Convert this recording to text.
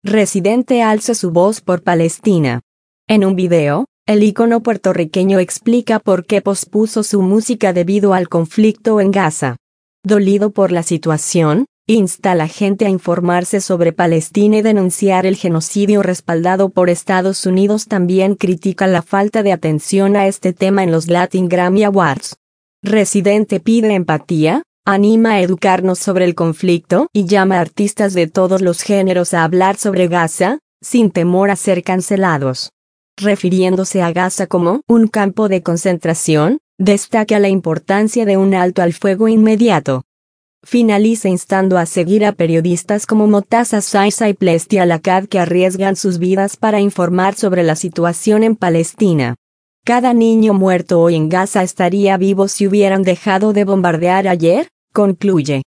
Residente alza su voz por Palestina. En un video, el ícono puertorriqueño explica por qué pospuso su música debido al conflicto en Gaza. Dolido por la situación, insta a la gente a informarse sobre Palestina y denunciar el genocidio respaldado por Estados Unidos. También critica la falta de atención a este tema en los Latin Grammy Awards. Residente pide empatía, anima a educarnos sobre el conflicto y llama a artistas de todos los géneros a hablar sobre Gaza, sin temor a ser cancelados. Refiriéndose a Gaza como un campo de concentración, destaca la importancia de un alto al fuego inmediato. Finaliza instando a seguir a periodistas como Motaza Saiza y Plesti Alacad, que arriesgan sus vidas para informar sobre la situación en Palestina. Cada niño muerto hoy en Gaza estaría vivo si hubieran dejado de bombardear ayer, concluye.